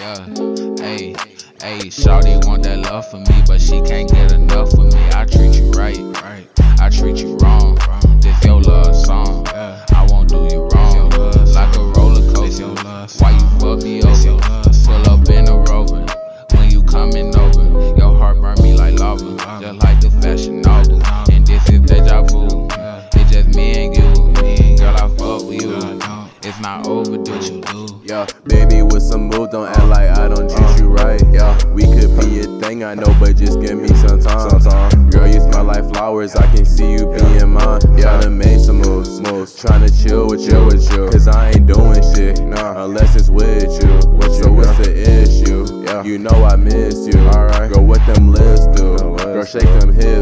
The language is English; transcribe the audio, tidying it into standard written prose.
Yeah, hey, hey, shawty want that love for me, but she can't get enough of me. I treat you right, I treat you wrong. This your love song, I won't do you wrong. Like a roller coaster, why you fuck me over? Pull up in a Rover, when you coming over, your heart burn me like lava, just like the fashion novel. And this is deja vu, it's just me and you. Girl, I fuck with you, it's not overdue. Yeah, baby with some moves, don't act like I don't treat you right. Yeah, we could be a thing, I know, but just give me some time. Girl, you smell like flowers, I can see you being mine. Tryna make some moves, tryna chill with you, cause I ain't doing shit, unless it's with you. So what's the issue? You know I miss you. Girl, what them lips do? Girl, shake them hips.